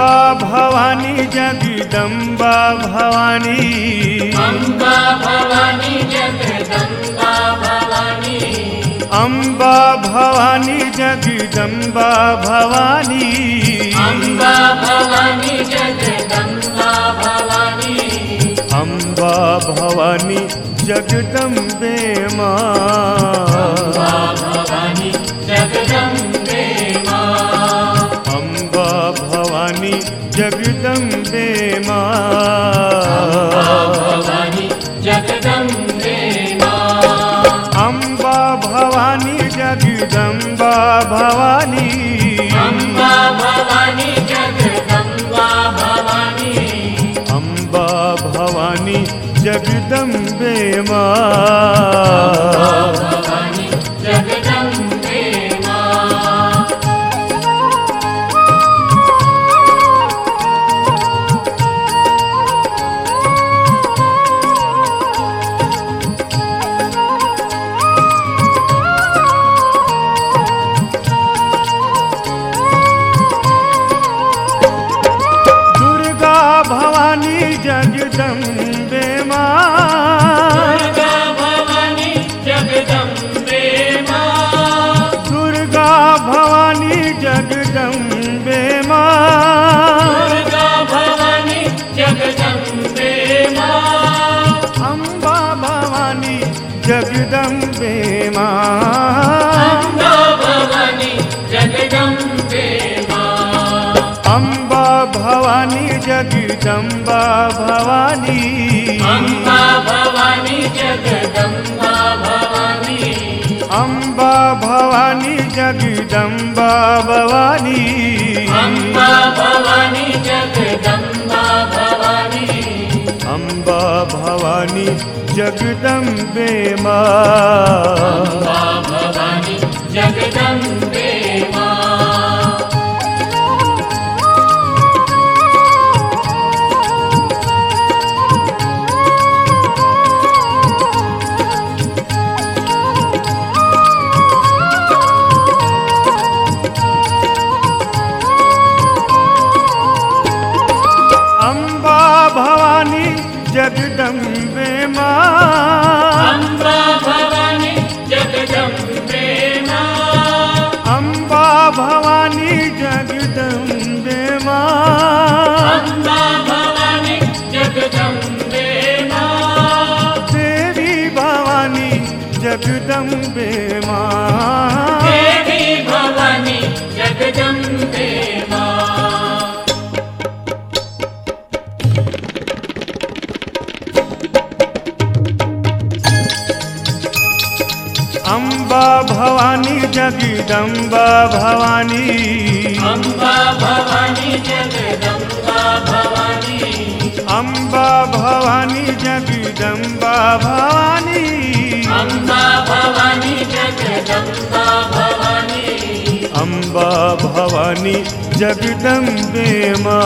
भवानी जगदम्बा भवानी, अम्बा भवानी जगदम्बा भवानी, अम्बा भवानी जगदम्बा भवानी, अम्बा भवानी जगदम्बा भवानी, अम्बा भवानी जगदम्बे माँ, अम्बा भवानी जगदम्बे माँ, अम्बा भवानी जगदम्बे माँ, अम्बा भवानी जगदम्बे माँ, अम्बा भवानी जगदम्बा भवानी, अम्बा भवानी जगदम्बा भवानी, अम्बा भवानी जगदम्बे माँ, अम्बा भवानी जगदम्बे माँ। भवानी जगदम्बे माँ, दुर्गा भवानी जगदम्बे माँ, दुर्गा भवानी जगदम्बे माँ, दुर्गा भवानी जगदम्बे माँ, अम्बा भवानी जगदम्बे माँ, अम्बा भवानी जगदम्बे माँ, अम्बा भवानी जगदम्बा भवानी, अम्बा भवानी जगदम्बा भवानी, अम्बा भवानी जगदम्बा भवानी, अम्बा भवानी जगदम्बा भवानी, अम्बा भवानी जगदम्बे माँ, अम्बा भवानी जगदम्बे माँ। अम्बा भवानी जगदम्बे माँ, अम्बा भवानी जगदम्बे माँ, अम्बा भवानी जगदम्बे माँ, अम्बा भवानी जगदम्बे माँ, देवी भवानी जगदम्बे माँ, देवी भवानी जगदम्बे माँ। अम्बा भवानी जगदम्बा भवानी, अम्बा भवानी जगदम्बा भवानी, अम्बा भवानी जगदम्बा भवानी, अम्बा भवानी जगदम्बा भवानी, अम्बा भवानी जगदम्बे माँ,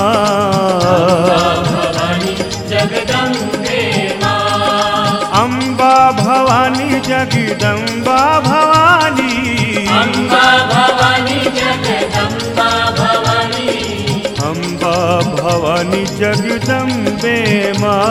भवानी जगदम्बे माँ, अम्बा भवानी जगदम्बा भवानी, अम्बा भवानी जगदम्बा भवानी, अम्बा भवानी जगदम्बे माँ,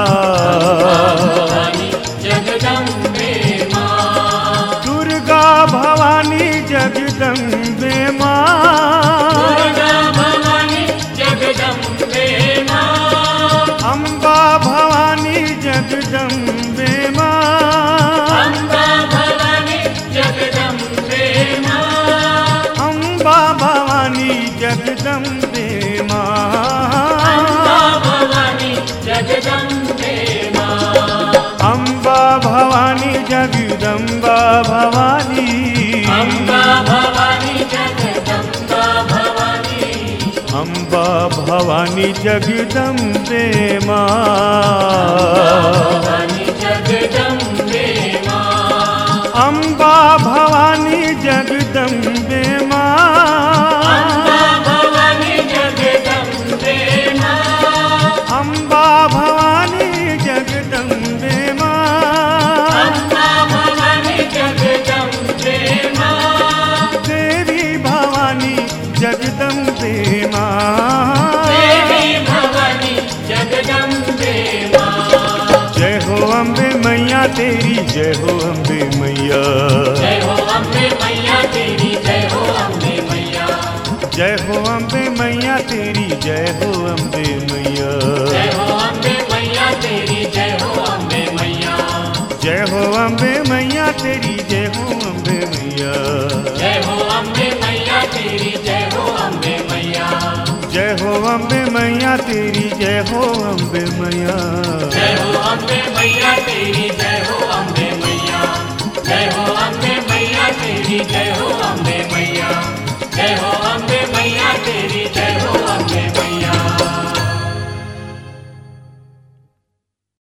भवानी जगदम्बे माँ, दुर्गा भवानी जगदम्बे माँ, दुर्गा भवानी जगदम्बे माँ, अम्बा भवानी जगदम्बे माँ, अम्बा भवानी जगदम्बे माँ, अम्बा भवानी जगदम्बे माँ, अम्बा भवानी जगदम्बे माँ, अम्बा भवानी जगदम्बा भवानी, अम्बा भवानी जगदम्बा भवानी, अम्बा भवानी जगदम्बे माँ, भवानी जगदम्बे माँ, अम्बा भवानी जगदम्बे माँ, अम्बा भवानी जगदम्बे माँ, अम्बा भवानी जगदम्बे माँ, अम्बा भवानी जगदम्बे माँ, देवी भवानी जगदम्बे माँ, जय हो अम्बे मैया तेरी जय हो अम्बे मैया। जय हो अम्बे मैया तेरी जय हो अम्बे मैया। जय हो अम्बे मैया तेरी जय हो अम्बे मैया। जय हो अम्बे मैया तेरी जय हो अम्बे मैया। जय हो अम्बे मैया तेरी जय हो अम्बे मैया।